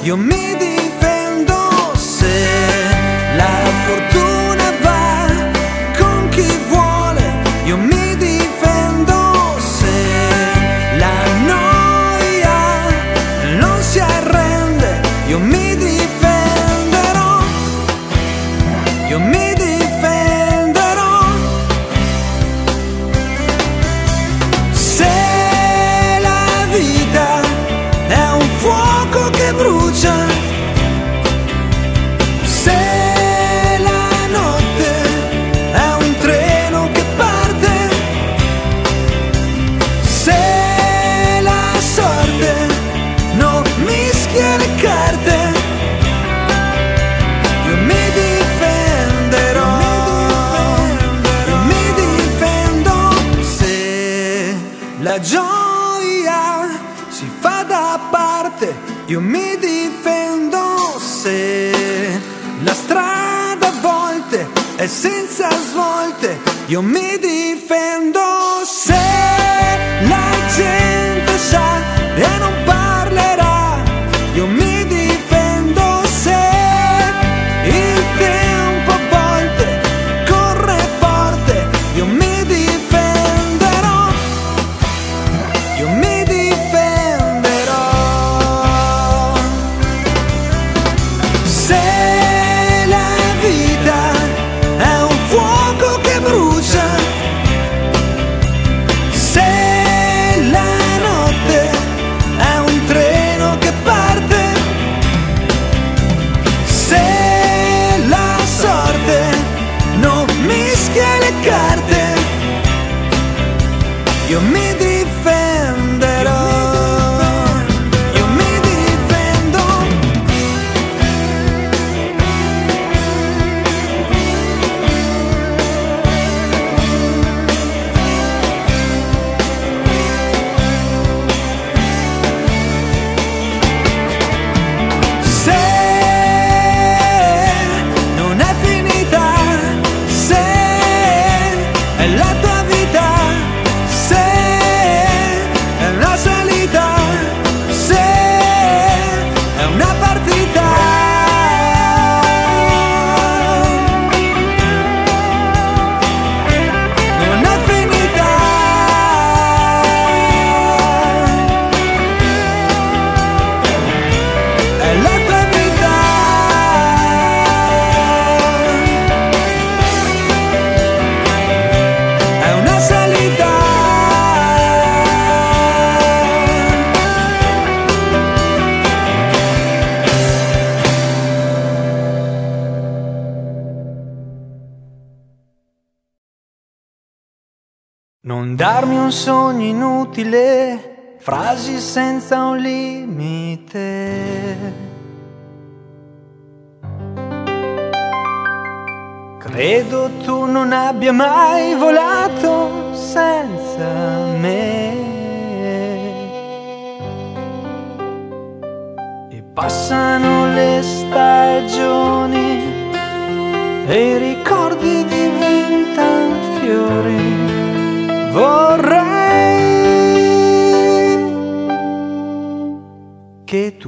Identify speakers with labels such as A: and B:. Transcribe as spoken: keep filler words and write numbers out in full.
A: io mi difendo. Se la fortuna va con chi vuole, io mi difendo. Se la noia non si arrende, io mi difenderò, io mi difenderò. Se la vita è un fuoco che brucia, se la notte è un treno che parte, se la sorte non mischia le carte, io mi difenderò, io mi difendo. Se la gioia si fa da parte, io mi difendo. Se la strada a volte è senza svolte, io mi difendo. Se la gente sa e non parlerà, io mi difendo. Se il tempo a volte corre forte, io mi difenderò, io mi difenderò. Se la vita è un fuoco che brucia, se la notte è un treno che parte, se la sorte non mischia le carte, io mi difenderò, io mi difendo. Se non è finita, se è la tua vita, se è una salita, se è una partita, non è finita, è la tua vita, è una salita. Non darmi un sogno inutile, frasi senza un limite. Credo tu non abbia mai volato senza me. E passano le stagioni e i ricordi diventano fiori. Vorrei che tu